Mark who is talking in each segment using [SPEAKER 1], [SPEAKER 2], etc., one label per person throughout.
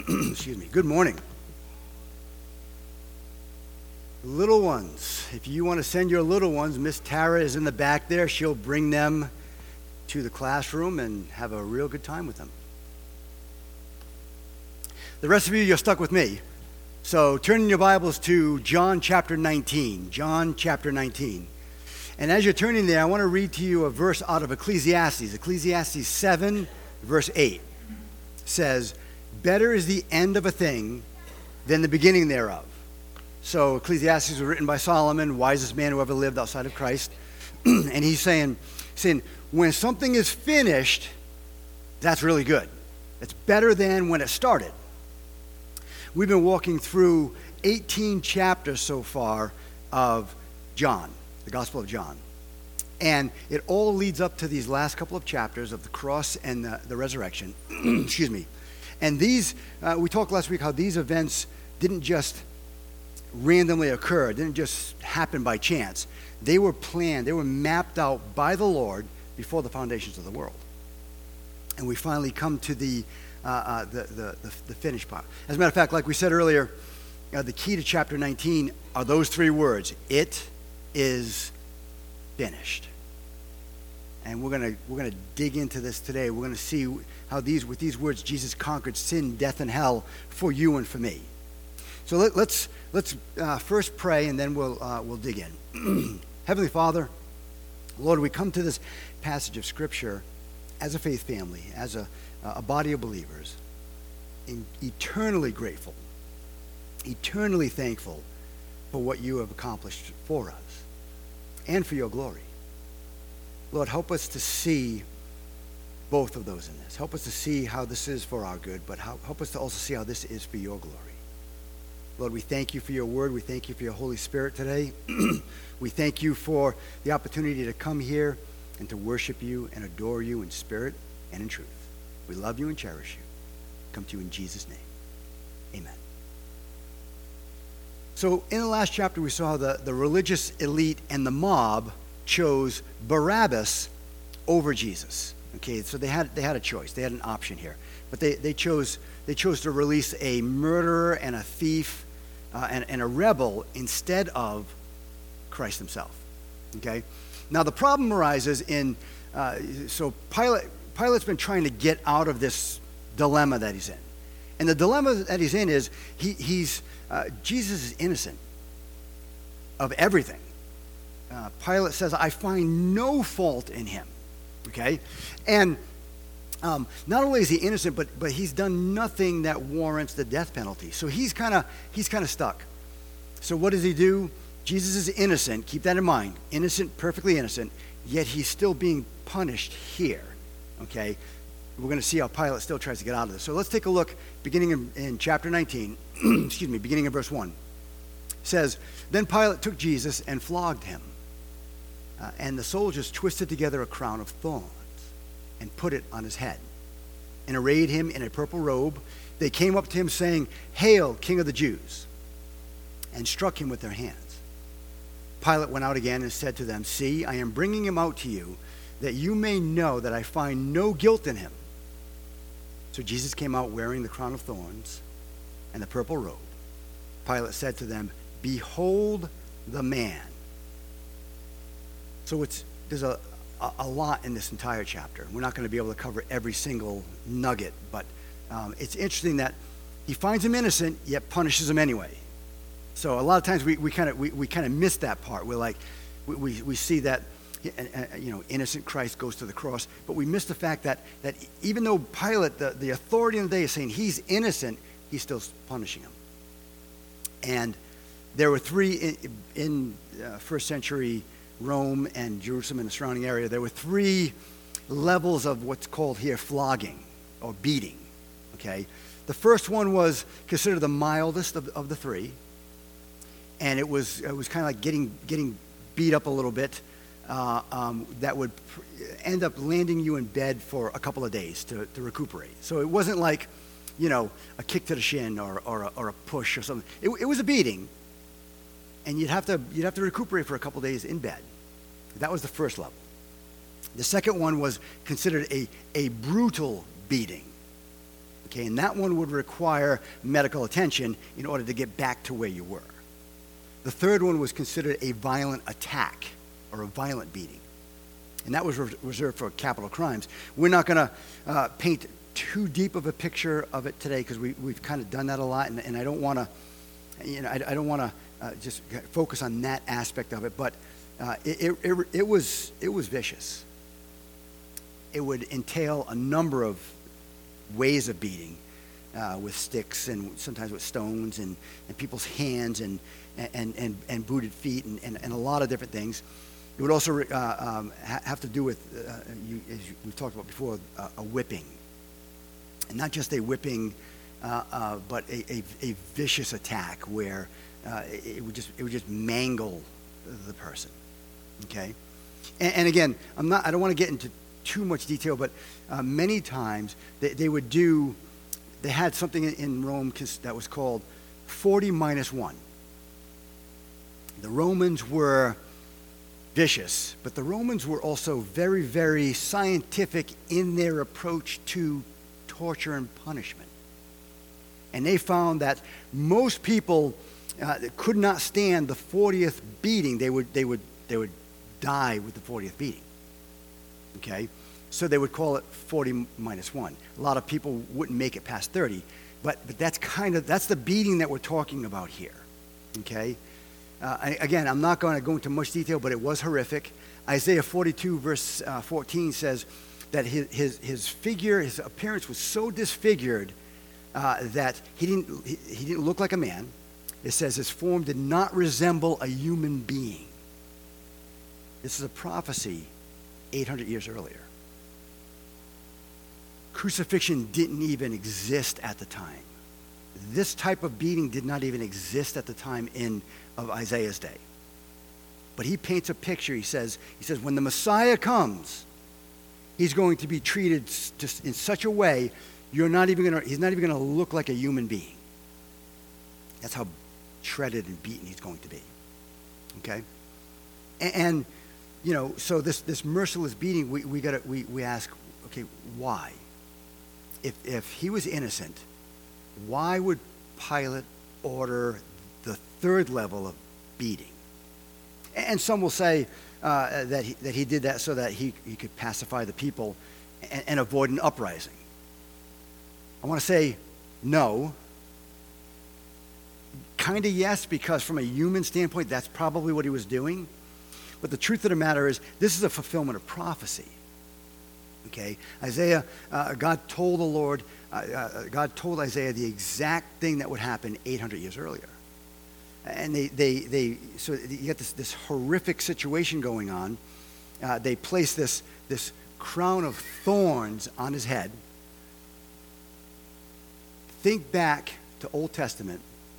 [SPEAKER 1] Excuse me. Good morning. Little ones, if you want to send your little ones, Miss Tara is in the back there. She'll bring them to the classroom and have a real good time with them. The rest of you, you're stuck with me. So turn in your Bibles to John chapter 19. John chapter 19. And as you're turning there, I want to read to you a verse out of Ecclesiastes. Ecclesiastes 7, verse 8 says, "Better is the end of a thing than the beginning thereof." So Ecclesiastes was written by Solomon, wisest man who ever lived outside of Christ. And he's saying, when something is finished, that's really good. It's better than when it started. We've been walking through 18 chapters so far of John, the Gospel of John. And it all leads up to these last couple of chapters of the cross and the resurrection. Excuse me. And these, we talked last week how these events didn't just randomly occur, didn't just happen by chance. They were planned, they were mapped out by the Lord before the foundations of the world. And we finally come to the finished part. As a matter of fact, like we said earlier, the key to chapter 19 are those three words: it is finished. And we're gonna dig into this today. We're gonna see how with these words Jesus conquered sin, death, and hell for you and for me. So let's first pray, and then we'll dig in. Heavenly Father, Lord, we come to this passage of Scripture as a faith family, as a body of believers, eternally grateful, eternally thankful for what you have accomplished for us and for your glory. Lord, help us to see both of those in this. Help us to see how this is for our good, but help us to also see how this is for your glory. Lord, we thank you for your word. We thank you for your Holy Spirit today. We thank you for the opportunity to come here and to worship you and adore you in spirit and in truth. We love you and cherish you. Come to you in Jesus' name. Amen. So in the last chapter, we saw the religious elite and the mob chose Barabbas over Jesus. Okay, so they had a choice. They had an option here. But they chose to release a murderer and a thief and a rebel instead of Christ himself. Okay? Now the problem arises so Pilate's been trying to get out of this dilemma that he's in. And the dilemma that he's in is Jesus is innocent of everything. Pilate says, I find no fault in him. Okay? And not only is he innocent, but he's done nothing that warrants the death penalty. So he's kind of stuck. So what does he do? Jesus is innocent. Keep that in mind. Innocent, perfectly innocent. Yet he's still being punished here. Okay? We're going to see how Pilate still tries to get out of this. So let's take a look, beginning in chapter 19. Excuse me, beginning in verse 1. It says, "Then Pilate took Jesus and flogged him. And the soldiers twisted together a crown of thorns and put it on his head, and arrayed him in a purple robe. They came up to him saying, 'Hail, King of the Jews,' and struck him with their hands. Pilate went out again and said to them, 'See, I am bringing him out to you, that you may know that I find no guilt in him.' So Jesus came out wearing the crown of thorns and the purple robe. Pilate said to them, 'Behold the man.'" So there's a lot in this entire chapter. We're not going to be able to cover every single nugget, but it's interesting that he finds him innocent, yet punishes him anyway. So a lot of times we kind of miss that part. We're like, we see that innocent Christ goes to the cross, but we miss the fact that even though Pilate, the authority in the day, is saying he's innocent, he's still punishing him. And there were three in first century Rome and Jerusalem and the surrounding area. There were three levels of what's called here flogging or beating. Okay, the first one was considered the mildest of the three, and it was kind of like getting beat up a little bit. That would end up landing you in bed for a couple of days to recuperate. So it wasn't like, a kick to the shin or a push or something. It was a beating, and you'd have to recuperate for a couple of days in bed. That was the first level. The second one was considered a brutal beating. Okay, and that one would require medical attention in order to get back to where you were. The third one was considered a violent attack or a violent beating. And that was reserved for capital crimes. We're not going to paint too deep of a picture of it today because we've kind of done that a lot, and I don't want to, I don't want to just focus on that aspect of it. But it was vicious. It would entail a number of ways of beating, with sticks and sometimes with stones and people's hands and booted feet and a lot of different things. It would also have to do with, as we've talked about before, a whipping. And not just a whipping, but a vicious attack where it would just mangle the person. Okay? And again, I don't want to get into too much detail, but many times they had something in Rome that was called 40 minus 1. The Romans were vicious, but the Romans were also very, very scientific in their approach to torture and punishment. And they found that most people could not stand the 40th beating. They would die with the 40th beating. Okay? So they would call it 40 minus 1. A lot of people wouldn't make it past 30, but that's the beating that we're talking about here. Okay? Again, I'm not going to go into much detail, but it was horrific. Isaiah 42 verse 14 says that his figure, his appearance was so disfigured that he didn't look like a man. It says his form did not resemble a human being. This is a prophecy 800 years earlier. Crucifixion didn't even exist at the time. This type of beating did not even exist at the time of Isaiah's day. But he paints a picture. He says when the Messiah comes, he's going to be treated just in such a way he's not even going to look like a human being. That's how shredded and beaten he's going to be. Okay? And so this merciless beating, we ask, okay, why? If he was innocent, why would Pilate order the third level of beating? And some will say that he did that so that he could pacify the people and avoid an uprising. I want to say no. Kind of yes, because from a human standpoint, that's probably what he was doing. But the truth of the matter is, this is a fulfillment of prophecy. Okay, Isaiah, God told Isaiah the exact thing that would happen 800 years earlier. And so you get this horrific situation going on. They place this crown of thorns on his head. Think back to Old Testament.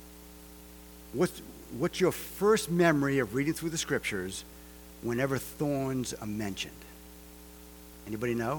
[SPEAKER 1] What's your first memory of reading through the scriptures whenever thorns are mentioned? Anybody know?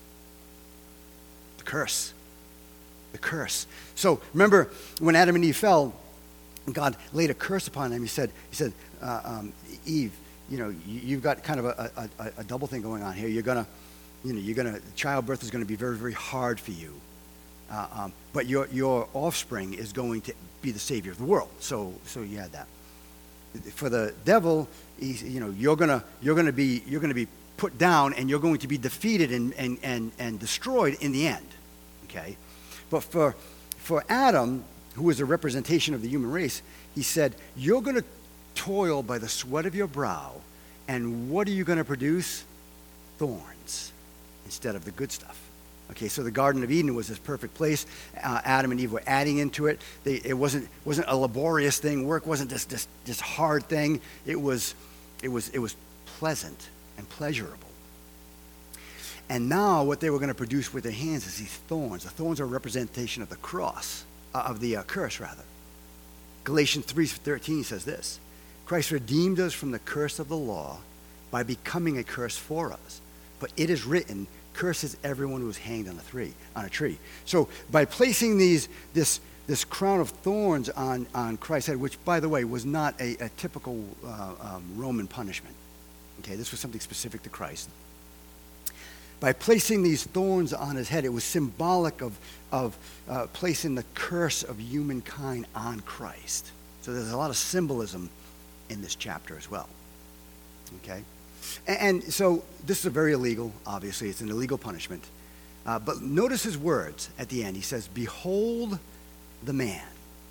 [SPEAKER 1] The curse. The curse. So remember when Adam and Eve fell, God laid a curse upon them. He said, Eve, you've got kind of a double thing going on here. Childbirth is going to be very, very hard for you. But your offspring is going to be the savior of the world. So you had that. For the devil, you're gonna be put down, and you're going to be defeated and destroyed in the end. Okay? But for Adam, who was a representation of the human race, he said, you're going to toil by the sweat of your brow, and what are you going to produce? Thorns instead of the good stuff. Okay, so the Garden of Eden was this perfect place. Adam and Eve were adding into it. It wasn't a laborious thing. Work wasn't this hard thing. It was pleasant and pleasurable. And now what they were going to produce with their hands is these thorns. The thorns are a representation of the cross, of the curse rather. Galatians 3:13 says this: Christ redeemed us from the curse of the law by becoming a curse for us. But it is written, curses everyone who is hanged on a tree. So by placing this crown of thorns on Christ's head, which by the way was not a typical Roman punishment. Okay, this was something specific to Christ. by placing these thorns on his head, it was symbolic of placing the curse of humankind on Christ. So there's a lot of symbolism in this chapter as well. Okay? And so this is a very illegal, obviously. It's an illegal punishment. But notice his words at the end. He says, "Behold the man."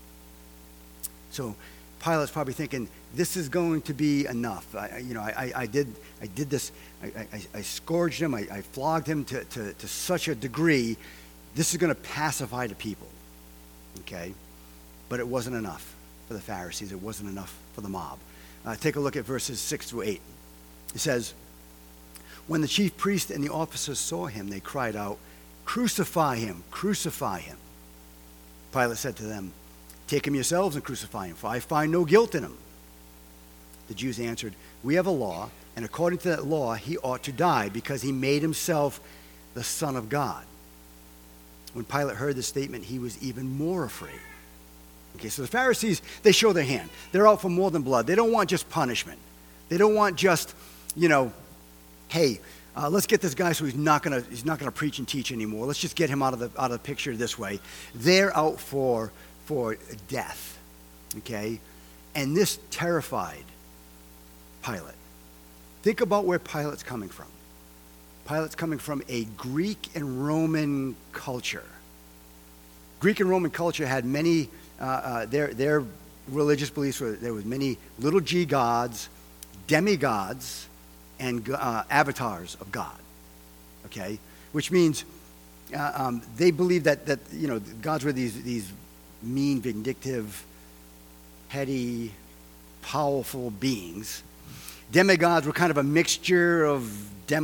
[SPEAKER 1] So Pilate's probably thinking, this is going to be enough. I did this. I scourged him. I flogged him to such a degree. This is going to pacify the people. Okay? But it wasn't enough for the Pharisees. It wasn't enough for the mob. Take a look at verses 6 through 8. It says, "When the chief priest and the officers saw him, they cried out, 'Crucify him, crucify him.' Pilate said to them, 'Take him yourselves and crucify him, for I find no guilt in him.' The Jews answered, 'We have a law, and according to that law he ought to die, because he made himself the Son of God.' When Pilate heard this statement, he was even more afraid." Okay, so the Pharisees, they show their hand. They're out for more than blood. They don't want just punishment. They don't want just, hey, let's get this guy so he's not gonna preach and teach anymore. Let's just get him out of the picture this way. They're out for death. Okay? And this terrified Pilate. Think about where Pilate's coming from. Pilate's coming from a Greek and Roman culture. Greek and Roman culture had many, their religious beliefs were there was many little g gods, demigods, and avatars of God. Okay? Which means they believed that gods were these mean, vindictive, petty, powerful beings. Demigods were kind of a mixture of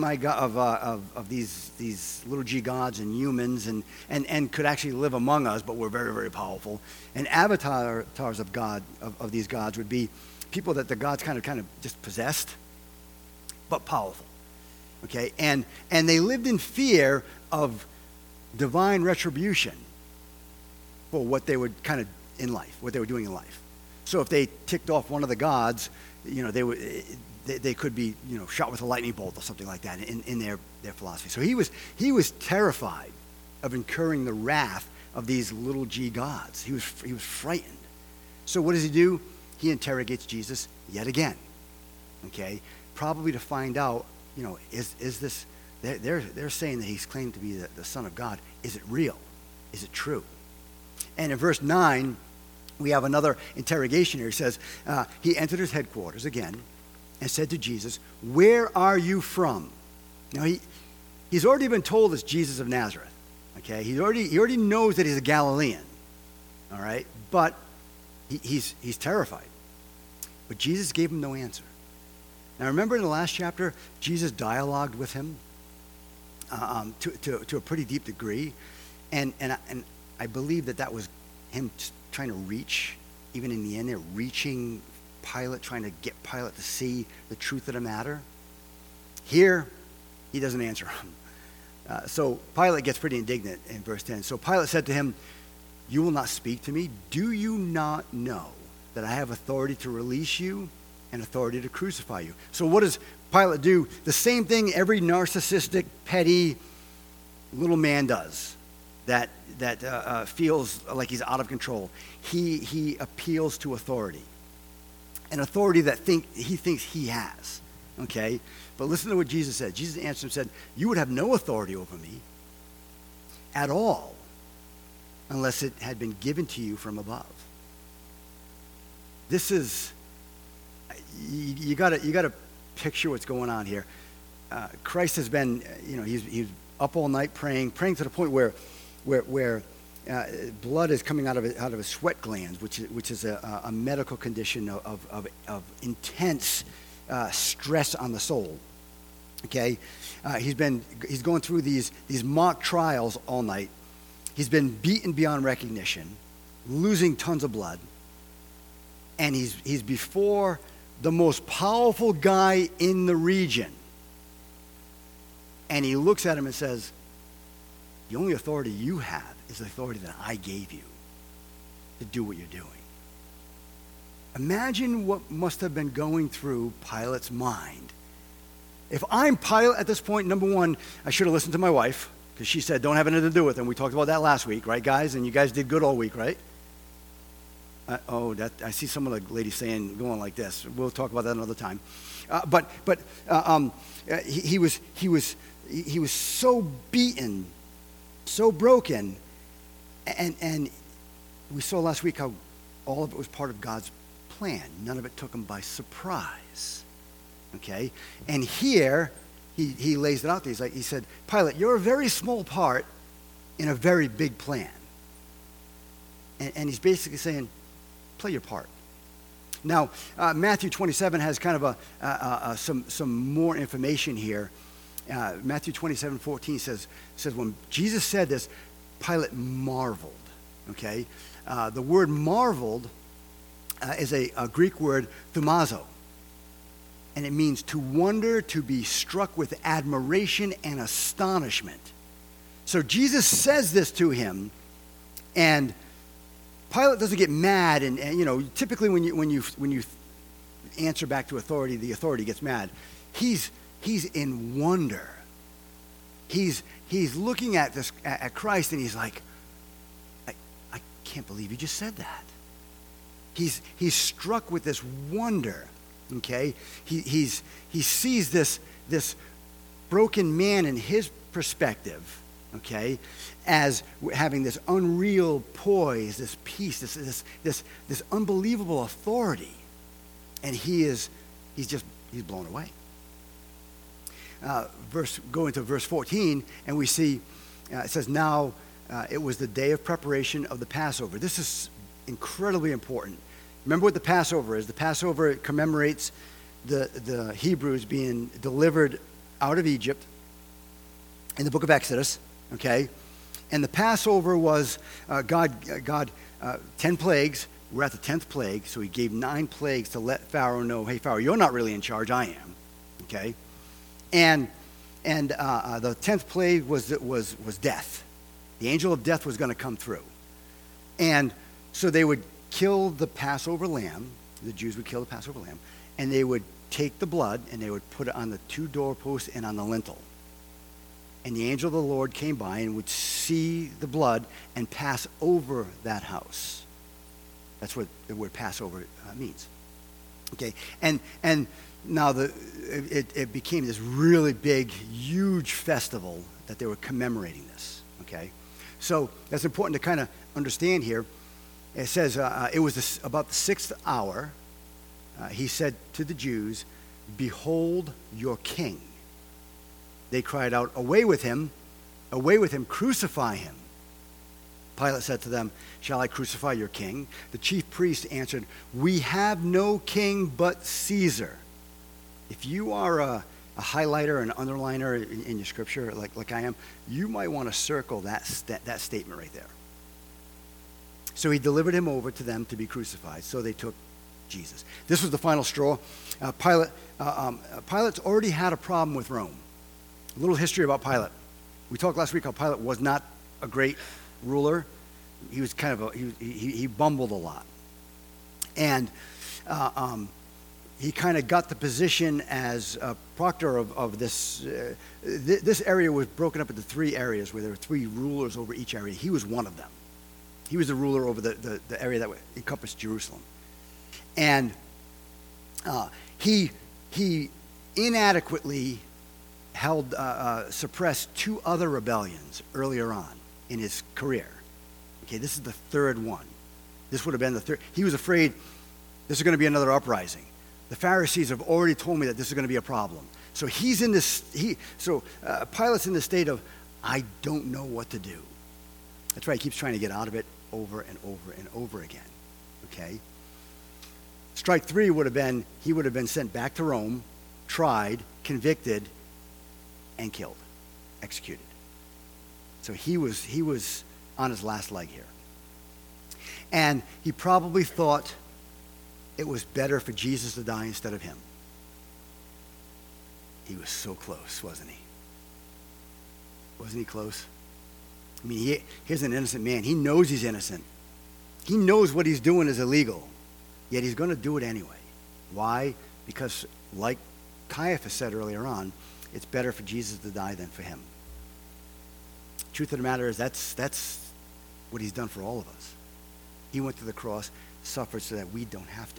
[SPEAKER 1] these little g gods and humans, and could actually live among us, but were very, very powerful. And avatars of God of these gods would be people that the gods kind of just possessed, but powerful. Okay, and they lived in fear of divine retribution for what they would what they were doing in life. So if they ticked off one of the gods, they could be shot with a lightning bolt or something like that in their philosophy. So he was terrified of incurring the wrath of these little g gods. He was frightened. So what does he do? He interrogates Jesus yet again. Okay, probably to find out, is this? They're saying that he's claimed to be the Son of God. Is it real? Is it true? And in verse 9, we have another interrogation here. He says, he entered his headquarters again and said to Jesus, "Where are you from?" Now, he's already been told it's Jesus of Nazareth. Okay? He already knows that he's a Galilean. All right? But he's terrified. But Jesus gave him no answer. Now, remember in the last chapter, Jesus dialogued with him to a pretty deep degree. And I believe that was him trying to reach, even in the end, they're reaching Pilate, trying to get Pilate to see the truth of the matter. Here, he doesn't answer him. So Pilate gets pretty indignant in verse 10. So Pilate said to him, "You will not speak to me? Do you not know that I have authority to release you and authority to crucify you?" So what does Pilate do? The same thing every narcissistic, petty little man does that feels like he's out of control. He appeals to authority, an authority that he thinks he has. Okay? But listen to what Jesus said. Jesus answered and said, "You would have no authority over me at all unless it had been given to you from above." This is, you gotta picture what's going on here. Christ has been, he's up all night praying to the point where blood is coming out of his sweat glands, which is a medical condition of intense stress on the soul. Okay, he's going through these mock trials all night. He's been beaten beyond recognition, losing tons of blood, and he's before the most powerful guy in the region. And he looks at him and says, "The only authority you have is the authority that I gave you to do what you're doing." Imagine what must have been going through Pilate's mind If I'm Pilate at this point, number one, I should have listened to my wife, because she said, don't have anything to do with him. We talked about that last week, right, guys? And you guys did good all week, right? I see some of the ladies saying, going like this. We'll talk about that another time. He was so beaten, so broken, and we saw last week how all of it was part of God's plan. None of it took him by surprise. Okay? And here, he lays it out there. He said, Pilate, you're a very small part in a very big plan. And he's basically saying, play your part. Now, Matthew 27 has kind of some more information here. Matthew 27:14 says when Jesus said this, Pilate marveled. Okay? The word marveled is a Greek word, thumazo. And it means to wonder, to be struck with admiration and astonishment. So Jesus says this to him, and Pilate doesn't get mad, and typically when you answer back to authority, the authority gets mad. He's in wonder. He's looking at this at Christ, and he's like, I can't believe you just said that. He's struck with this wonder. Okay, he sees this broken man in his perspective. Okay, as having this unreal poise, this peace, this unbelievable authority, and he's blown away. Go into verse 14, and we see it says, now it was the day of preparation of the Passover. This is incredibly important. Remember what the Passover is. The Passover commemorates the Hebrews being delivered out of Egypt in the book of Exodus. Okay, and the Passover was God 10 plagues. We're at the 10th plague, so he gave 9 plagues to let Pharaoh know, hey, Pharaoh, you're not really in charge, I am. Okay, and the 10th plague was death. The angel of death was going to come through, and so they would kill the Passover lamb. The Jews would kill the Passover lamb, and they would take the blood and they would put it on the 2 doorposts and on the lintel. And the angel of the Lord came by and would see the blood and pass over that house. That's what the word Passover means. Okay, and now it became this really big, huge festival that they were commemorating this. Okay, so that's important to kind of understand here. It says it was about the 6th hour. He said to the Jews, "Behold your king." They cried out, away with him, crucify him." Pilate said to them, "Shall I crucify your king?" The chief priests answered, "We have no king but Caesar." If you are a highlighter, an underliner in your scripture, like I am, you might want to circle that statement right there. So he delivered him over to them to be crucified. So they took Jesus. This was the final straw. Pilate's already had a problem with Rome. A little history about Pilate. We talked last week how Pilate was not a great ruler. He was kind of he bumbled a lot. And he kind of got the position as a proctor of this. This area was broken up into 3 areas where there were 3 rulers over each area. He was one of them. He was the ruler over the area that encompassed Jerusalem. And he inadequately suppressed 2 other rebellions earlier on in his career. Okay, this is the 3rd one. This would have been the 3rd. He was afraid this is going to be another uprising. The Pharisees have already told me that this is going to be a problem. So he's in this. Pilate's in the state of, I don't know what to do. That's right. He keeps trying to get out of it over and over and over again. Okay. Strike 3 would have been he would have been sent back to Rome, tried, convicted, and killed, executed. So he was on his last leg here. And he probably thought it was better for Jesus to die instead of him. He was so close, wasn't he? Wasn't he close? I mean, here's an innocent man. He knows he's innocent. He knows what he's doing is illegal, yet he's going to do it anyway. Why? Because like Caiaphas said earlier on, it's better for Jesus to die than for him. Truth of the matter is that's what he's done for all of us. He went to the cross, suffered so that we don't have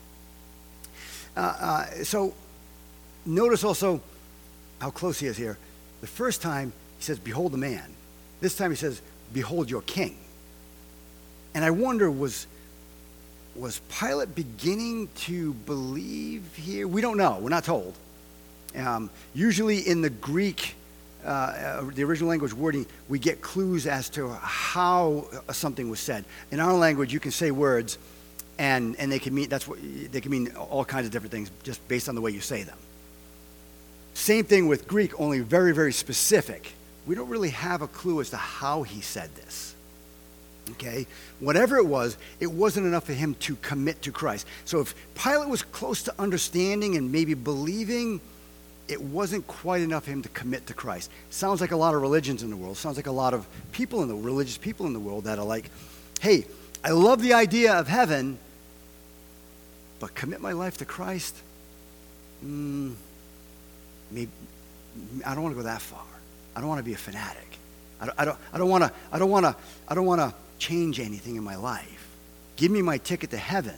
[SPEAKER 1] to. So notice also how close he is here. The first time he says, behold the man. This time he says, behold your king. And I wonder, was Pilate beginning to believe here? We don't know. We're not told. Usually in the Greek, the original language wording, we get clues as to how something was said. In our language, you can say words, and they can mean they can mean all kinds of different things just based on the way you say them. Same thing with Greek, only very, very specific. We don't really have a clue as to how he said this. Okay? Whatever it wasn't enough for him to commit to Christ. So if Pilate was close to understanding and maybe believing, it wasn't quite enough for him to commit to Christ. Sounds like a lot of religions in the world. Sounds like a lot of people religious people in the world that are like, hey, I love the idea of heaven, but commit my life to Christ? Maybe I don't want to go that far. I don't want to be a fanatic. I don't want to change anything in my life. Give me my ticket to heaven,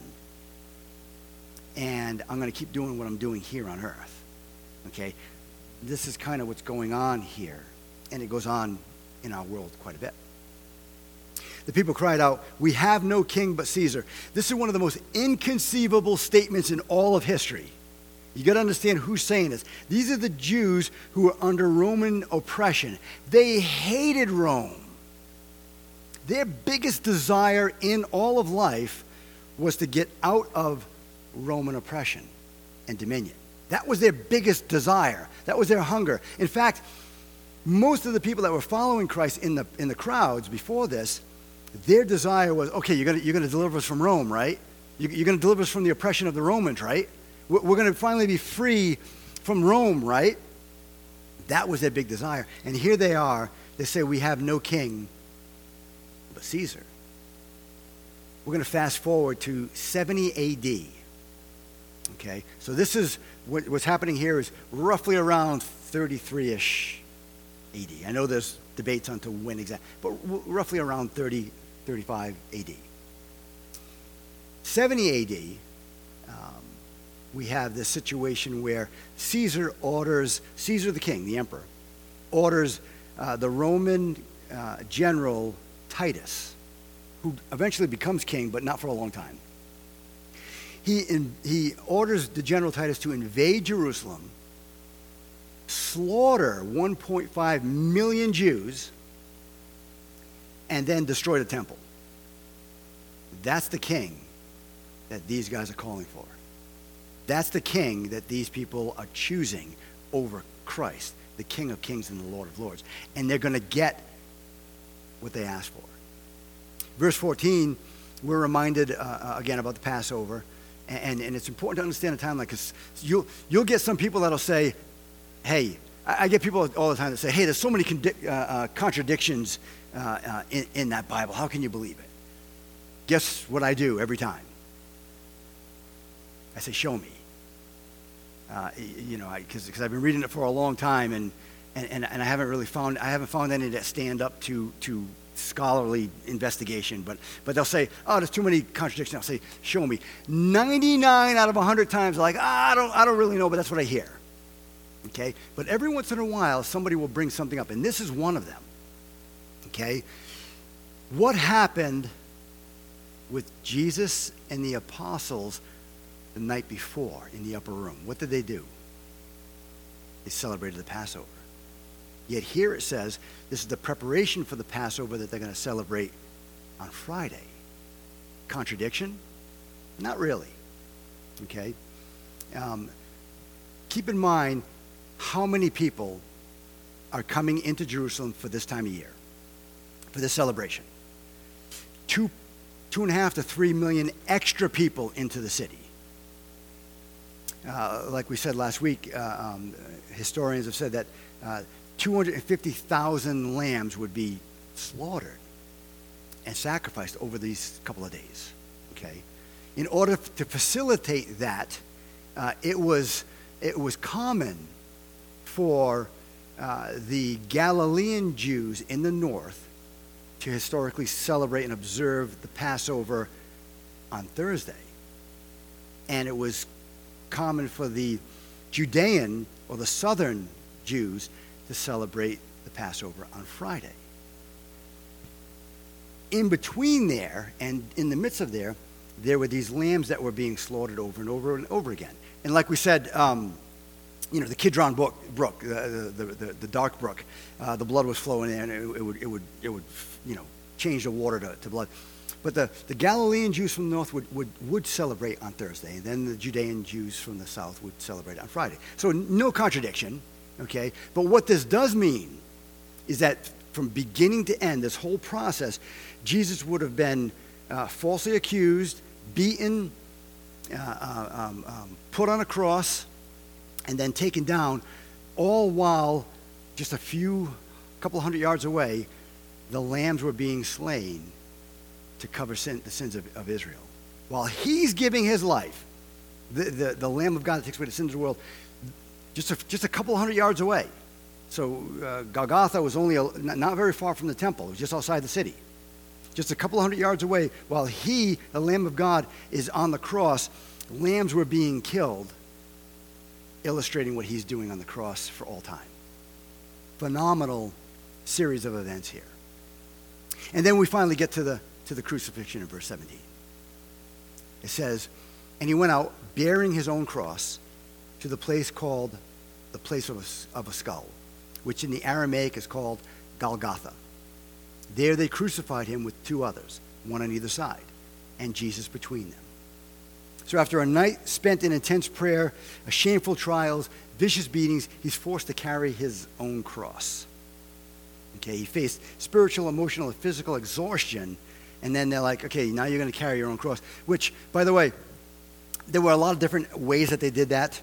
[SPEAKER 1] and I'm going to keep doing what I'm doing here on earth. Okay? This is kind of what's going on here, and it goes on in our world quite a bit. The people cried out, "We have no king but Caesar." This is one of the most inconceivable statements in all of history. You got to understand who's saying this. These are the Jews who were under Roman oppression. They hated Rome. Their biggest desire in all of life was to get out of Roman oppression and dominion. That was their biggest desire. That was their hunger. In fact, most of the people that were following Christ in the crowds before this, their desire was, okay, you're going to deliver us from Rome, right? You're going to deliver us from the oppression of the Romans, right? We're going to finally be free from Rome, right? That was their big desire. And here they are. They say, we have no king but Caesar. We're going to fast forward to 70 A.D. Okay? So this is, what's happening here is roughly around 33-ish A.D. I know there's debates on to when exactly, but roughly around 30, 35 A.D. 70 A.D., we have this situation where Caesar the king, the emperor, orders the Roman general Titus, who eventually becomes king, but not for a long time. He orders the general Titus to invade Jerusalem, slaughter 1.5 million Jews, and then destroy the temple. That's the king that these guys are calling for. That's the king that these people are choosing over Christ, the King of Kings and the Lord of Lords. And they're going to get what they asked for. Verse 14, we're reminded again about the Passover. And it's important to understand a time like this. You'll get some people that'll say, hey, I get people all the time that say, hey, there's so many contradictions in that Bible. How can you believe it? Guess what I do every time? I say, show me. Because I've been reading it for a long time, and I haven't found any that stand up to scholarly investigation. But they'll say, oh, there's too many contradictions. I'll say, show me. 99 out of 100 times, they're like, I don't really know, but that's what I hear. Okay? But every once in a while, somebody will bring something up, and this is one of them. Okay? What happened with Jesus and the apostles the night before in the upper room? What did they do? They celebrated the Passover. Yet here it says this is the preparation for the Passover that they're going to celebrate on Friday. Contradiction? Not really. Okay? Keep in mind how many people are coming into Jerusalem for this time of year, for this celebration. 2.5 to 3 million extra people into the city. Like we said last week, historians have said that 250,000 lambs would be slaughtered and sacrificed over these couple of days. Okay, in order to facilitate that, it was it was common for the Galilean Jews in the north to historically celebrate and observe the Passover on Thursday. And it was common for the Judean or the southern Jews to celebrate the Passover on Friday. In between there and in the midst of there were these lambs that were being slaughtered over and over and over again. And like we said, the Kidron Brook, the dark brook, the blood was flowing in, and it would change the water to blood. But the Galilean Jews from the north would celebrate on Thursday, and then the Judean Jews from the south would celebrate on Friday. So no contradiction, okay? But what this does mean is that from beginning to end, this whole process, Jesus would have been falsely accused, beaten, put on a cross, and then taken down, all while just a couple hundred yards away, the lambs were being slain to cover the sins of Israel. While he's giving his life, the Lamb of God that takes away the sins of the world, just a couple hundred yards away. So Golgotha was only not very far from the temple. It was just outside the city. Just a couple hundred yards away, while he, the Lamb of God, is on the cross, lambs were being killed, illustrating what he's doing on the cross for all time. Phenomenal series of events here. And then we finally get to the crucifixion in verse 17. It says, and he went out bearing his own cross to the place called the place of a skull, which in the Aramaic is called Golgotha. There they crucified him with two others, one on either side, and Jesus between them. So after a night spent in intense prayer, shameful trials, vicious beatings, he's forced to carry his own cross. Okay, he faced spiritual, emotional, and physical exhaustion, and then they're like, okay, now you're going to carry your own cross. Which, by the way, there were a lot of different ways that they did that.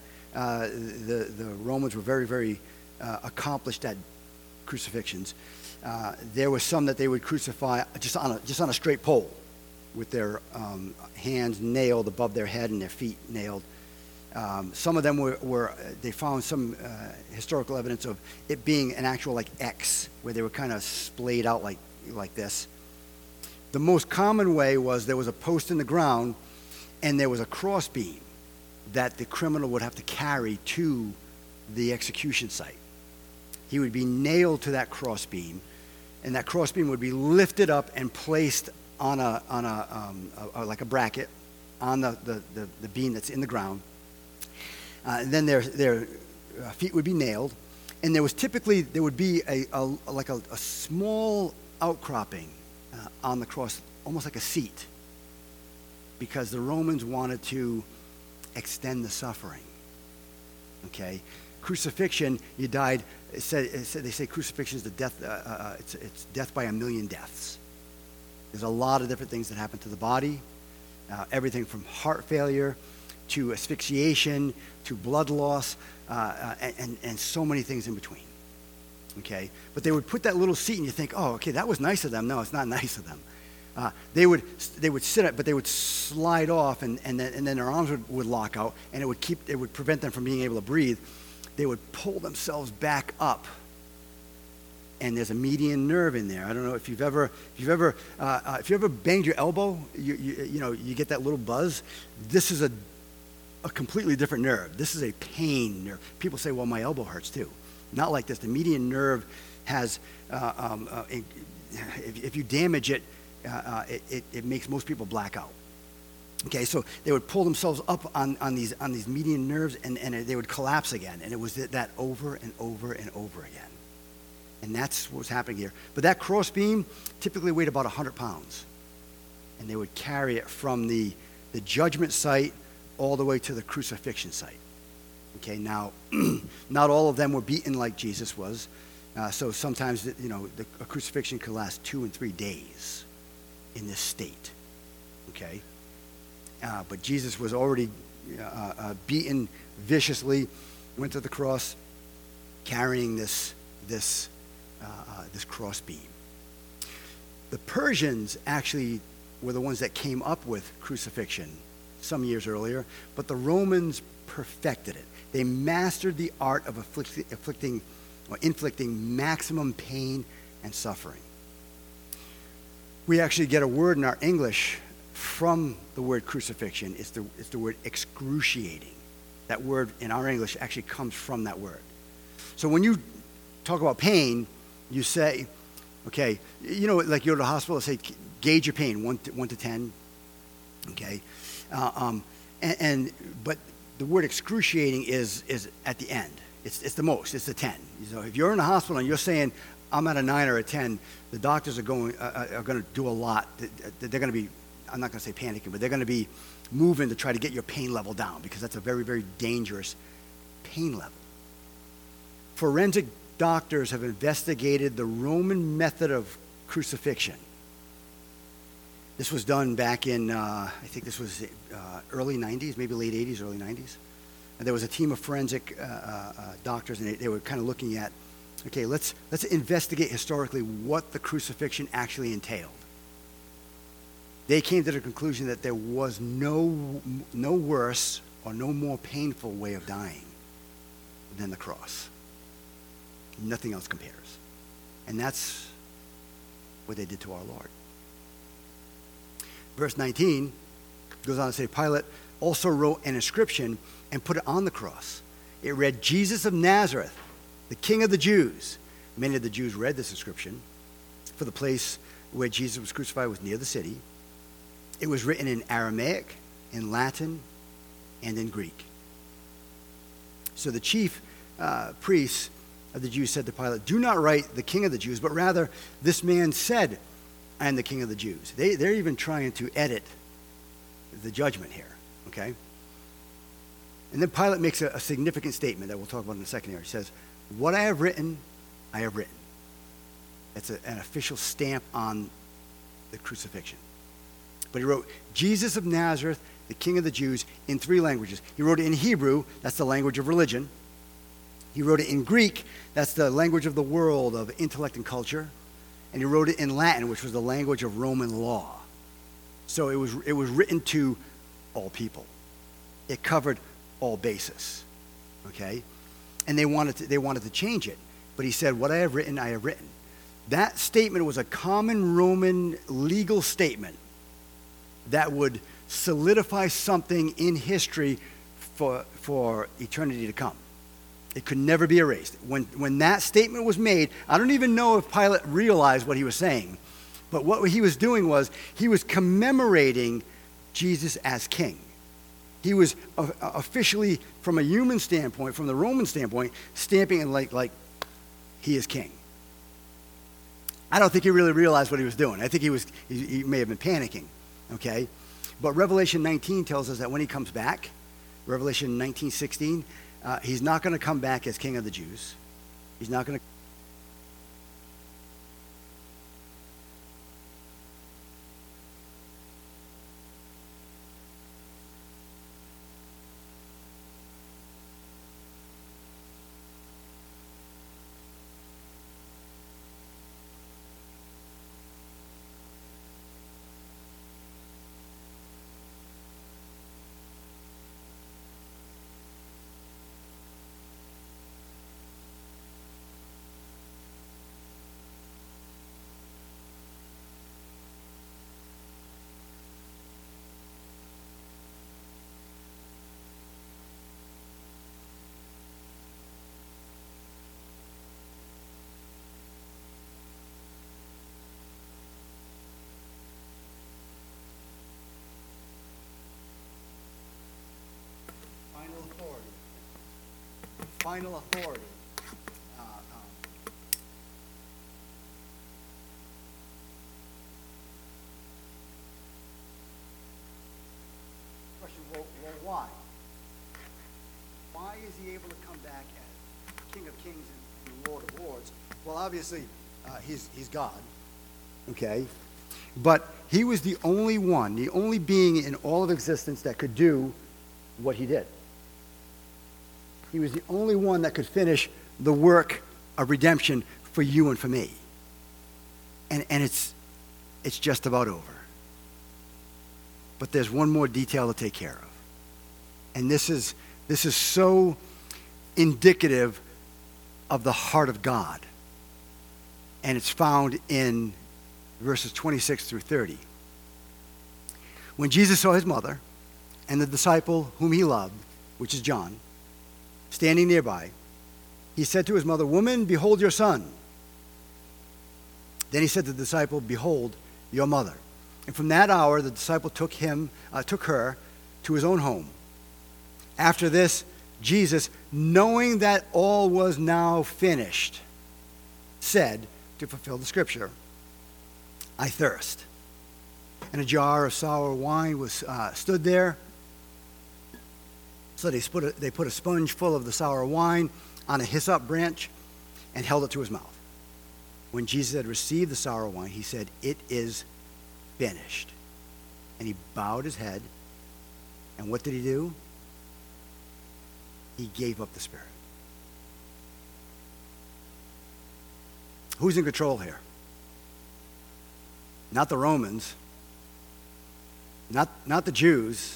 [SPEAKER 1] The Romans were very, very accomplished at crucifixions. There were some that they would crucify just on a straight pole, with their hands nailed above their head and their feet nailed. Some of them they found some historical evidence of it being an actual like X, where they were kind of splayed out like this. The most common way was there was a post in the ground, and there was a cross beam that the criminal would have to carry to the execution site. He would be nailed to that cross beam, and that cross beam would be lifted up and placed on like a bracket on the beam that's in the ground. And then their feet would be nailed, and there would be a small outcropping on the cross, almost like a seat, because the Romans wanted to extend the suffering. Okay, crucifixion, you died. They say crucifixion is the death. It's death by a million deaths. There's a lot of different things that happen to the body, everything from heart failure to asphyxiation to blood loss, and so many things in between. Okay, but they would put that little seat, and you think, oh, okay, that was nice of them. No, it's not nice of them. They would sit up, but they would slide off, and then their arms would lock out, and it would prevent them from being able to breathe. They would pull themselves back up, and there's a median nerve in there. I don't know if you've ever banged your elbow, you get that little buzz. This is a completely different nerve. This is a pain nerve. People say, well, my elbow hurts too. Not like this. The median nerve has, if you damage it, it makes most people black out. Okay, so they would pull themselves up on these median nerves, and they would collapse again. And it was that over and over and over again. And that's what was happening here. But that cross beam typically weighed about 100 pounds. And they would carry it from the judgment site all the way to the crucifixion site. Okay, now, not all of them were beaten like Jesus was. So sometimes, a crucifixion could last 2 and 3 days in this state. Okay? But Jesus was already beaten viciously, went to the cross, carrying this cross beam. The Persians actually were the ones that came up with crucifixion some years earlier, but the Romans perfected it. They mastered the art of inflicting maximum pain and suffering. We actually get a word in our English from the word crucifixion. It's the word excruciating. That word in our English actually comes from that word. So when you talk about pain, you say, okay, you know, like you go to the hospital and say, gauge your pain, 1 to 10, okay? But the word excruciating is at the end. It's the most. It's the 10. So if you're in the hospital and you're saying, I'm at a 9 or a 10, the doctors are going to do a lot. They're going to be, I'm not going to say panicking, but they're going to be moving to try to get your pain level down, because that's a very, very dangerous pain level. Forensic doctors have investigated the Roman method of crucifixion. This was done back in, I think this was early 90s, maybe late 80s, early 90s. And there was a team of forensic doctors, and they were kind of looking at, okay, let's investigate historically what the crucifixion actually entailed. They came to the conclusion that there was no worse or no more painful way of dying than the cross. Nothing else compares. And that's what they did to our Lord. Verse 19 goes on to say, Pilate also wrote an inscription and put it on the cross. It read, Jesus of Nazareth, the King of the Jews. Many of the Jews read this inscription, for the place where Jesus was crucified was near the city. It was written in Aramaic, in Latin, and in Greek. So the chief priests of the Jews said to Pilate, do not write the King of the Jews, but rather this man said, I am the King of the Jews. They're even trying to edit the judgment here, okay? And then Pilate makes a significant statement that we'll talk about in a second here. He says, what I have written, I have written. That's an official stamp on the crucifixion. But he wrote, Jesus of Nazareth, the King of the Jews, in 3 languages. He wrote it in Hebrew, that's the language of religion. He wrote it in Greek, that's the language of the world, of intellect and culture. And he wrote it in Latin, which was the language of Roman law. So it was written to all people. It covered all bases, okay? And they wanted to change it. But he said, what I have written, I have written. That statement was a common Roman legal statement that would solidify something in history for eternity to come. It could never be erased. When that statement was made, I don't even know if Pilate realized what he was saying, but what he was doing was he was commemorating Jesus as king. He was officially, from a human standpoint, from the Roman standpoint, stamping it like he is king. I don't think he really realized what he was doing. I think he may have been panicking, okay? But Revelation 19 tells us that when he comes back, Revelation 19:16, he's not going to come back as King of the Jews. He's not going to. Final authority. Question, well, why? Why is he able to come back as King of Kings and Lord of Lords? Well, obviously, he's God, okay? But he was the only one, the only being in all of existence that could do what he did. He was the only one that could finish the work of redemption for you and for me. And it's just about over. But there's one more detail to take care of. And this is so indicative of the heart of God. And it's found in verses 26 through 30. When Jesus saw his mother and the disciple whom he loved, which is John, standing nearby, he said to his mother, "Woman, behold your son." Then he said to the disciple, "Behold your mother." And from that hour, the disciple took her to his own home. After this, Jesus, knowing that all was now finished, said, to fulfill the scripture, "I thirst." And a jar of sour wine was stood there. So they put a sponge full of the sour wine on a hyssop branch and held it to his mouth. When Jesus had received the sour wine, he said, "It is finished." And he bowed his head. And what did he do? He gave up the spirit. Who's in control here? Not the Romans. Not the Jews.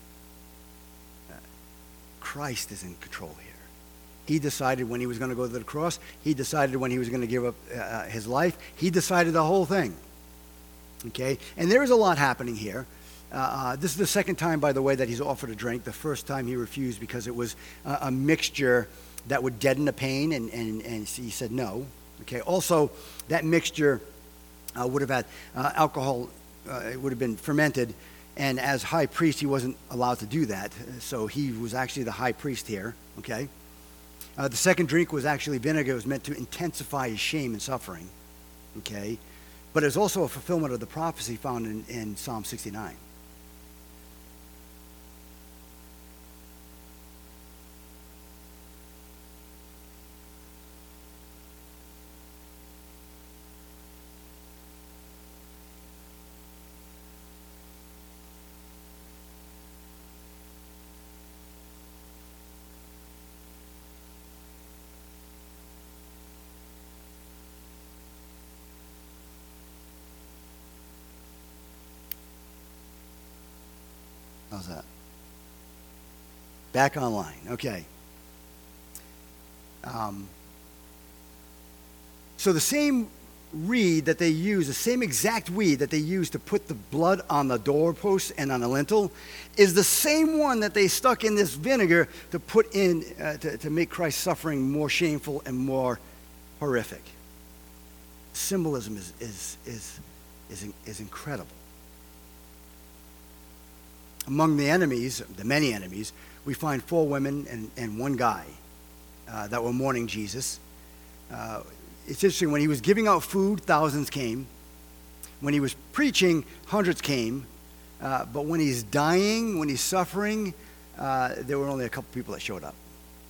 [SPEAKER 1] Christ is in control here. He decided when he was going to go to the cross. He decided when he was going to give up his life. He decided the whole thing. Okay? And there is a lot happening here. This is the second time, by the way, that he's offered a drink. The first time he refused because it was a mixture that would deaden the pain, and he said no. Okay? Also, that mixture would have had alcohol. It would have been fermented. And as high priest, he wasn't allowed to do that. So he was actually the high priest here. Okay? The second drink was actually vinegar. It was meant to intensify his shame and suffering. Okay? But it's also a fulfillment of the prophecy found in Psalm 69. How's that? Back online. Okay. So the same reed that they use, the same exact reed that they use to put the blood on the doorpost and on the lintel, is the same one that they stuck in this vinegar to put in to make Christ's suffering more shameful and more horrific. Symbolism is incredible. Among the enemies, the many enemies, we find 4 women and 1 guy that were mourning Jesus. It's interesting, when he was giving out food, thousands came. When he was preaching, hundreds came. But when he's dying, when he's suffering, there were only a couple people that showed up.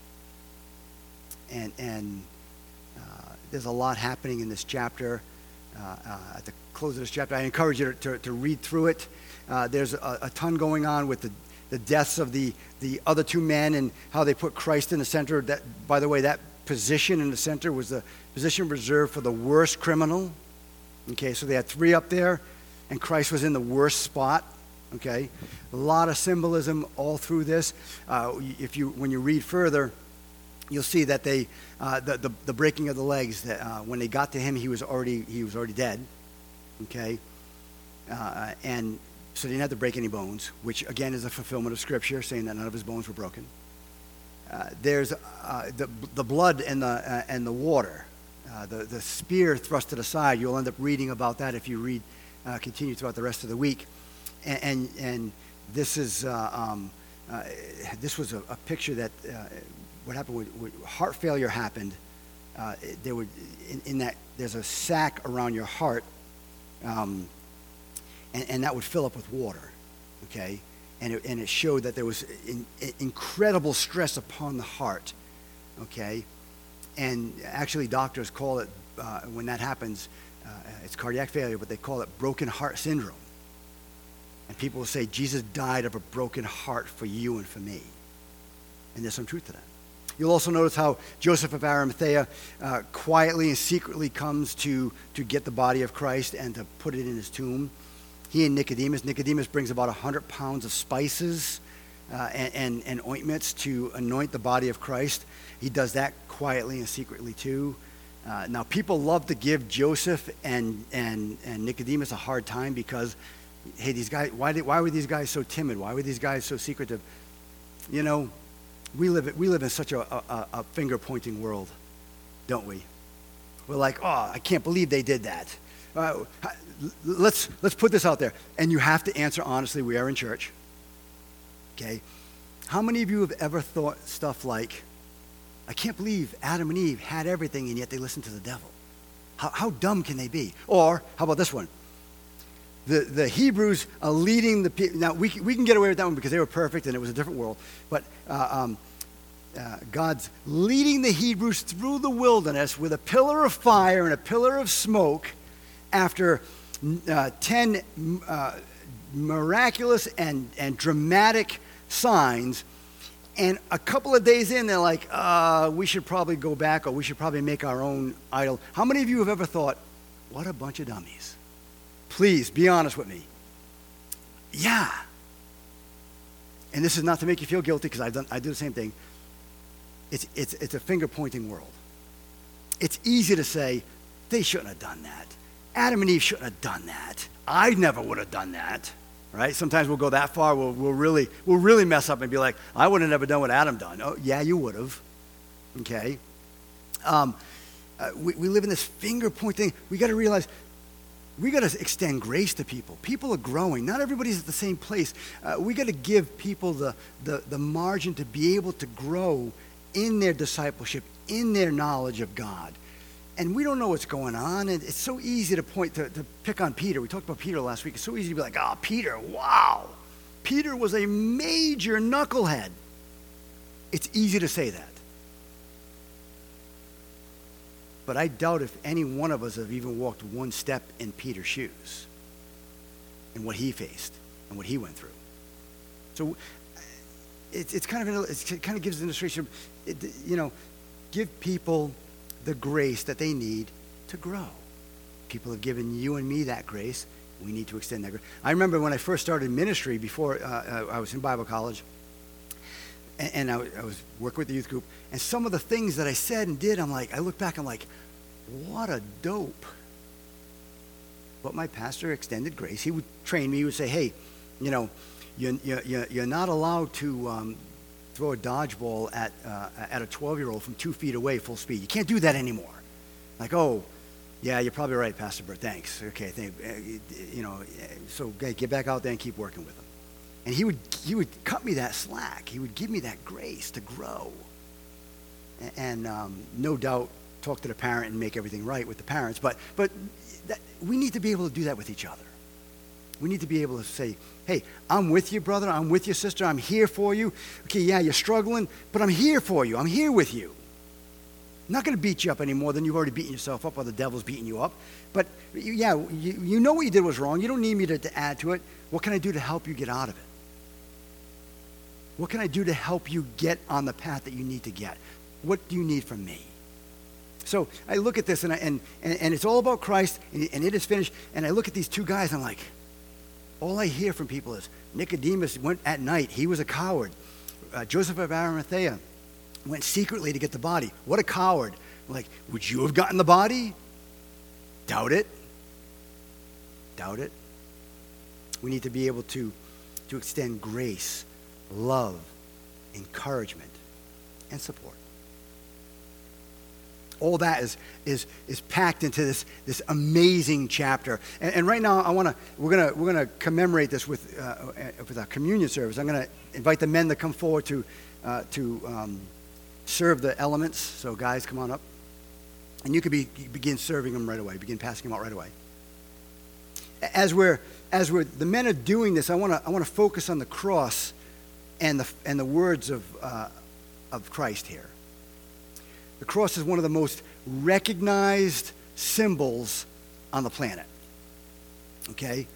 [SPEAKER 1] And there's a lot happening in this chapter. At the close of this chapter, I encourage you to read through it. There's a ton going on with the deaths of the other 2 men and how they put Christ in the center. That, by the way, that position in the center was the position reserved for the worst criminal. Okay, so they had 3 up there, and Christ was in the worst spot. Okay, a lot of symbolism all through this. When you read further, you'll see that the breaking of the legs. That when they got to him, he was already dead. Okay, and so they didn't have to break any bones, which again is a fulfillment of Scripture, saying that none of his bones were broken. There's the blood and the water, the spear thrusted aside. You'll end up reading about that if you continue throughout the rest of the week. And this is this was a picture that what happened when heart failure happened. There would in that there's a sac around your heart. And that would fill up with water, okay? And it showed that there was incredible stress upon the heart, okay? And actually doctors call it, when that happens, it's cardiac failure, but they call it broken heart syndrome. And people will say, Jesus died of a broken heart for you and for me. And there's some truth to that. You'll also notice how Joseph of Arimathea quietly and secretly comes to get the body of Christ and to put it in his tomb. he and Nicodemus. Nicodemus brings about 100 pounds of spices and ointments to anoint the body of Christ. He does that quietly and secretly too. Now, people love to give Joseph and Nicodemus a hard time because, hey, these guys, why were these guys so timid? Why were these guys so secretive? You know, we live in such a finger-pointing world, don't we? We're like, oh, I can't believe they did that. Let's put this out there. And you have to answer honestly. We are in church. Okay? How many of you have ever thought stuff like, I can't believe Adam and Eve had everything and yet they listened to the devil? How dumb can they be? Or, how about this one? The Hebrews are leading the people. Now, we can get away with that one because they were perfect and it was a different world. But God's leading the Hebrews through the wilderness with a pillar of fire and a pillar of smoke after 10 miraculous and dramatic signs. And a couple of days in, they're like, we should probably go back, or we should probably make our own idol. How many of you have ever thought, what a bunch of dummies? Please, be honest with me. Yeah. And this is not to make you feel guilty, because I do the same thing. It's a finger-pointing world. It's easy to say, they shouldn't have done that. Adam and Eve shouldn't have done that. I never would have done that. Right? Sometimes we'll go that far. We'll really mess up and be like, I would have never done what Adam done. Oh, yeah, you would have. Okay. We live in this finger pointing. We got to realize we got to extend grace to people. People are growing. Not everybody's at the same place. We got to give people the margin to be able to grow in their discipleship, in their knowledge of God. And we don't know what's going on, and it's so easy to pick on Peter. We talked about Peter last week. It's so easy to be like, oh, Peter, wow. Peter was a major knucklehead. It's easy to say that. But I doubt if any one of us have even walked one step in Peter's shoes and what he faced and what he went through. So it kind of gives an illustration. Give people the grace that they need to grow. People have given you and me that grace. We need to extend that grace. I remember when I first started ministry before I was in Bible college, and I was working with the youth group, and some of the things that I said and did, I look back, I'm like, what a dope. But my pastor extended grace. He would train me. He would say, hey, you're not allowed to throw a dodgeball at a 12-year-old from 2 feet away full speed. You can't do that anymore. Like, oh, yeah, you're probably right, Pastor Bert. Thanks. Okay, so get back out there and keep working with them. And he would cut me that slack. He would give me that grace to grow. And no doubt talk to the parent and make everything right with the parents. But we need to be able to do that with each other. We need to be able to say, hey, I'm with you, brother. I'm with you, sister. I'm here for you. Okay, yeah, you're struggling, but I'm here for you. I'm here with you. I'm not going to beat you up any more than you've already beaten yourself up or the devil's beating you up. But, yeah, you know what you did was wrong. You don't need me to add to it. What can I do to help you get out of it? What can I do to help you get on the path that you need to get? What do you need from me? So I look at this, and it's all about Christ, and it is finished. And I look at these two guys, and I'm like, all I hear from people is Nicodemus went at night. He was a coward. Joseph of Arimathea went secretly to get the body. What a coward. Like, would you have gotten the body? Doubt it. Doubt it. We need to be able to extend grace, love, encouragement, and support. All that is packed into this amazing chapter. And right now, we're gonna commemorate this with our communion service. I'm gonna invite the men to come forward to serve the elements. So guys, come on up, and you could begin serving them right away. Begin passing them out right away. As the men are doing this, I want to focus on the cross and the words of Christ here. The cross is one of the most recognized symbols on the planet. Okay?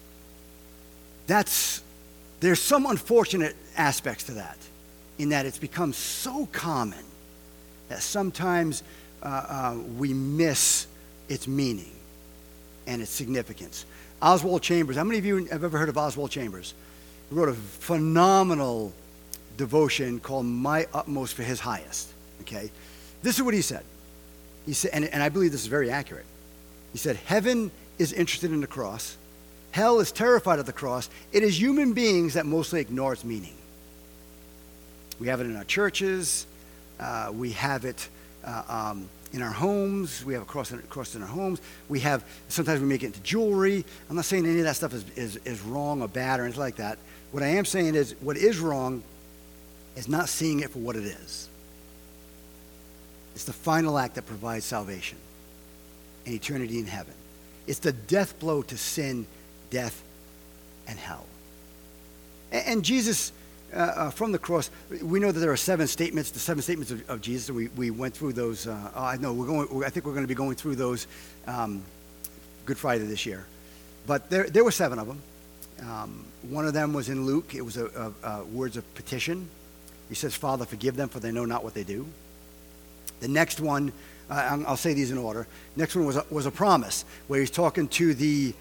[SPEAKER 1] There's some unfortunate aspects to that, in that it's become so common that sometimes we miss its meaning and its significance. Oswald Chambers. How many of you have ever heard of Oswald Chambers? He wrote a phenomenal devotion called My Utmost for His Highest. Okay? This is what he said. He said, and I believe this is very accurate. He said, heaven is interested in the cross. Hell is terrified of the cross. It is human beings that mostly ignore its meaning. We have it in our churches. We have it in our homes. We have a cross in our homes. Sometimes we make it into jewelry. I'm not saying any of that stuff is wrong or bad or anything like that. What I am saying is what is wrong is not seeing it for what it is. It's the final act that provides salvation and eternity in heaven. It's the death blow to sin, death, and hell. And Jesus, from the cross, we know that there are 7 statements, the 7 statements of Jesus. We went through those. I think we're going to be going through those Good Friday this year. But there were 7 of them. One of them was in Luke. It was words of petition. He says, Father, forgive them, for they know not what they do. The next one, I'll say these in order. Next one was a promise, where he's talking to the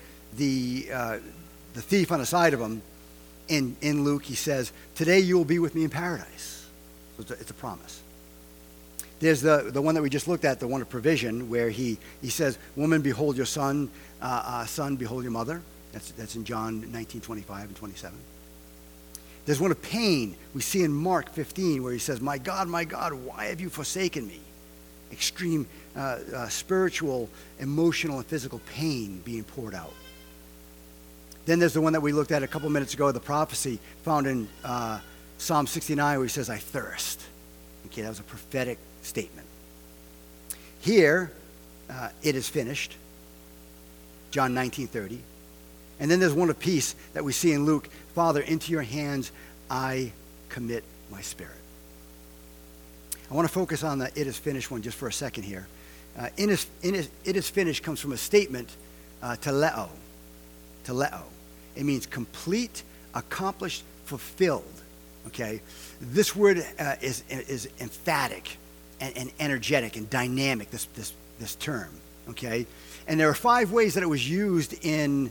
[SPEAKER 1] thief on the side of him. In Luke, he says, today you will be with me in paradise. So it's a promise. There's the one that we just looked at, the one of provision, where he says, woman, behold your son, son, behold your mother. That's in John 19:25 and 27. There's one of pain. We see in Mark 15, where he says, my God, why have you forsaken me? Extreme spiritual, emotional, and physical pain being poured out. Then there's the one that we looked at a couple minutes ago, the prophecy found in Psalm 69, where he says, I thirst. Okay, that was a prophetic statement. Here, it is finished, John 19:30. And then there's one of peace that we see in Luke, Father, into your hands I commit my spirit. I want to focus on the it is finished one just for a second here. It is finished comes from a statement, teleo. Teleo. It means complete, accomplished, fulfilled. Okay? This word is emphatic and energetic and dynamic, this term. Okay? And there are 5 ways that it was used in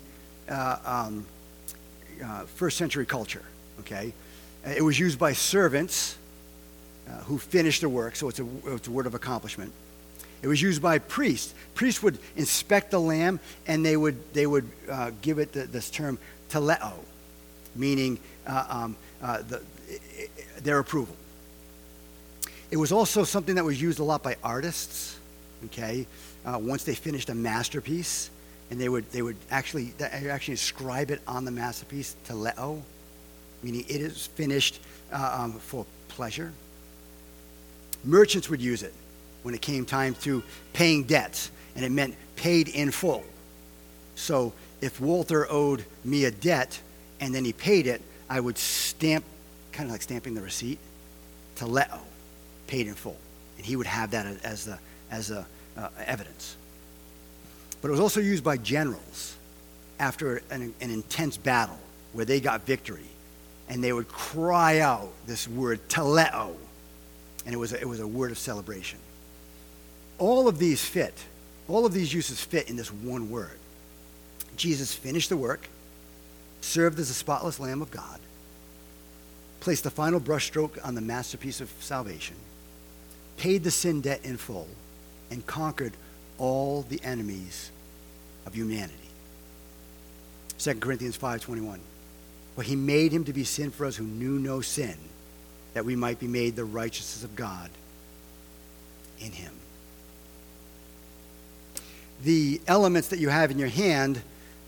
[SPEAKER 1] first century culture. Okay? It was used by servants who finished the work, so it's a word of accomplishment. It was used by priests. Priests would inspect the lamb, and they would give it this term teleo, meaning their approval. It was also something that was used a lot by artists. Okay, once they finished a masterpiece, and they would actually inscribe it on the masterpiece, teleo, meaning it is finished for pleasure. Merchants would use it when it came time to paying debts, and it meant paid in full. So if Walter owed me a debt and then he paid it, I would stamp, kind of like stamping the receipt, teleo, paid in full, and he would have that as evidence. But it was also used by generals after an intense battle where they got victory, and they would cry out this word teleo, and it was a word of celebration. All of these uses fit in this one word. Jesus finished the work, served as a spotless Lamb of God, placed the final brushstroke on the masterpiece of salvation, paid the sin debt in full, and conquered all the enemies of humanity. 2 Corinthians 5:21. For he made him to be sin for us who knew no sin, that we might be made the righteousness of God in him. The elements that you have in your hand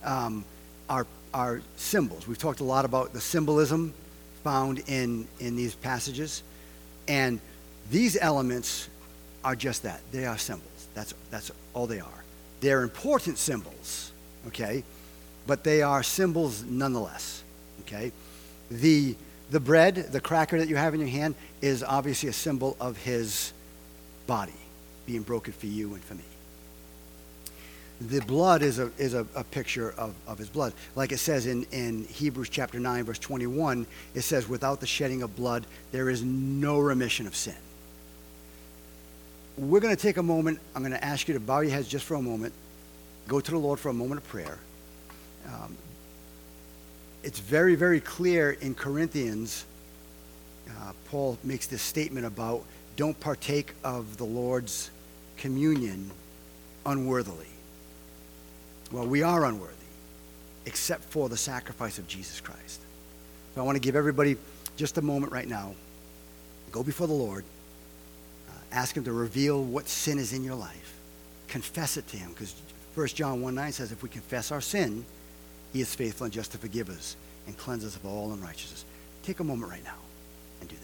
[SPEAKER 1] are symbols. We've talked a lot about the symbolism found in these passages, and these elements are just that. They are symbols. That's all they are. They're important symbols, okay, but they are symbols nonetheless, okay. The bread, the cracker that you have in your hand, is obviously a symbol of his body being broken for you and for me. The blood is a picture of his blood. Like it says in Hebrews chapter 9, verse 21, it says, without the shedding of blood, there is no remission of sin. We're going to take a moment. I'm going to ask you to bow your heads just for a moment. Go to the Lord for a moment of prayer. It's very, very clear in Corinthians. Paul makes this statement about don't partake of the Lord's communion unworthily. Well, we are unworthy, except for the sacrifice of Jesus Christ. So I want to give everybody just a moment right now. Go before the Lord. Ask him to reveal what sin is in your life. Confess it to him, because 1 John 1:9 says if we confess our sin, he is faithful and just to forgive us and cleanse us of all unrighteousness. Take a moment right now and do that.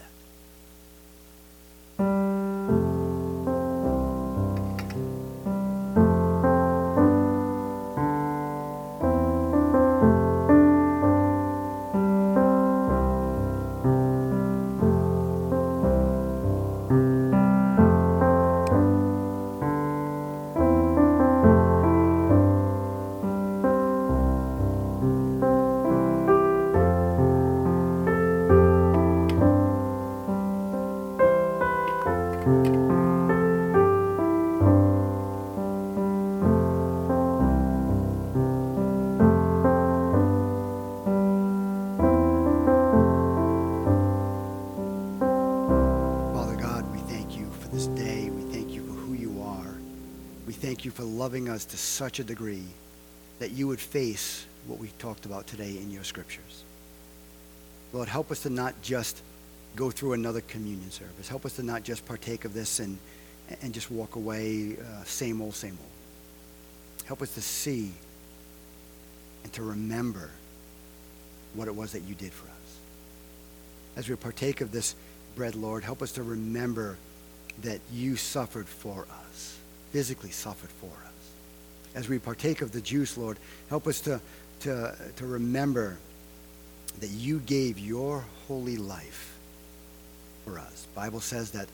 [SPEAKER 1] For loving us to such a degree that you would face what we talked about today in your scriptures. Lord, help us to not just go through another communion service. Help us to not just partake of this and just walk away same old, same old. Help us to see and to remember what it was that you did for us. As we partake of this bread, Lord, help us to remember that you suffered for us. Physically suffered for us. As we partake of the juice, Lord, help us to remember that you gave your holy life for us. The Bible says that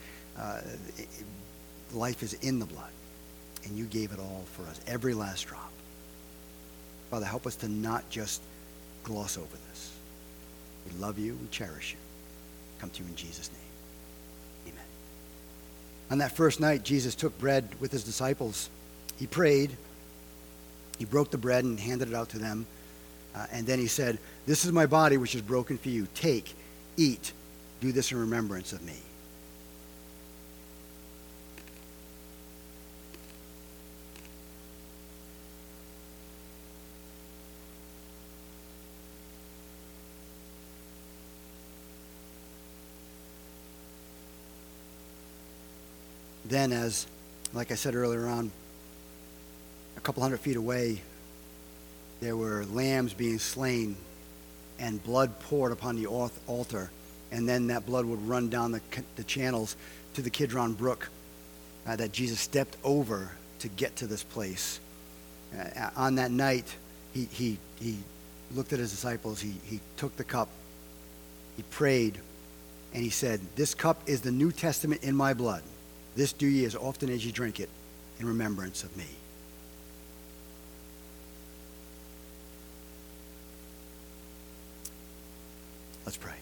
[SPEAKER 1] life is in the blood, and you gave it all for us, every last drop. Father, help us to not just gloss over this. We love you, we cherish you. Come to you in Jesus' name. On that first night, Jesus took bread with his disciples. He prayed. He broke the bread and handed it out to them. And then he said, "This is my body, which is broken for you. Take, eat, do this in remembrance of me." Then, as, like I said earlier on, a couple 100 feet away, there were lambs being slain and blood poured upon the altar. And then that blood would run down the channels to the Kidron Brook that Jesus stepped over to get to this place. On that night, he looked at his disciples. He took the cup. He prayed. And he said, "This cup is the New Testament in my blood. This do ye as often as ye drink it in remembrance of me." Let's pray.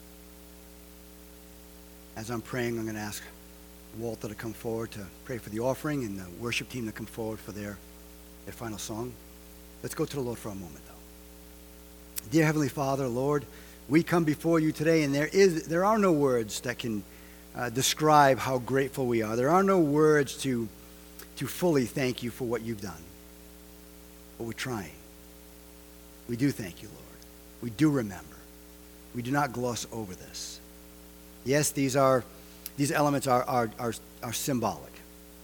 [SPEAKER 1] As I'm praying, I'm going to ask Walter to come forward to pray for the offering and the worship team to come forward for their final song. Let's go to the Lord for a moment, though. Dear Heavenly Father, Lord, we come before you today, and there are no words that can describe how grateful we are. There are no words to fully thank you for what you've done. But we're trying. We do thank you, Lord. We do remember. We do not gloss over this. Yes, these elements are symbolic.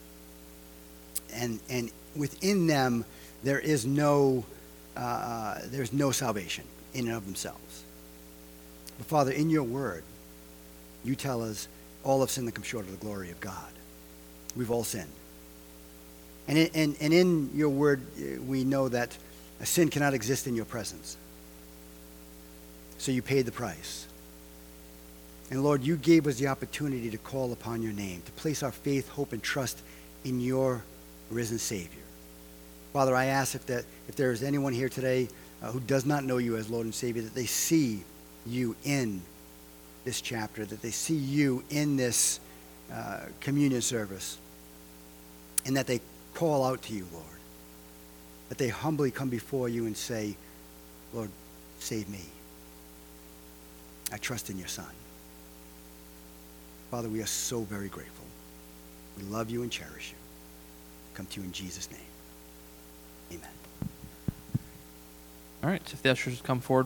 [SPEAKER 1] And within them there's no salvation in and of themselves. But Father, in your word, you tell us all have sinned and come short of the glory of God. We've all sinned. And in your word, we know that a sin cannot exist in your presence. So you paid the price. And Lord, you gave us the opportunity to call upon your name, to place our faith, hope, and trust in your risen Savior. Father, I ask if there is anyone here today who does not know you as Lord and Savior, that they see you in this chapter, that they see you in this communion service, and that they call out to you, Lord, that they humbly come before you and say, Lord, save me. I trust in your Son. Father, we are so very grateful. We love you and cherish you. Come to you in Jesus' name. Amen.
[SPEAKER 2] All right, so if the ushers come forward.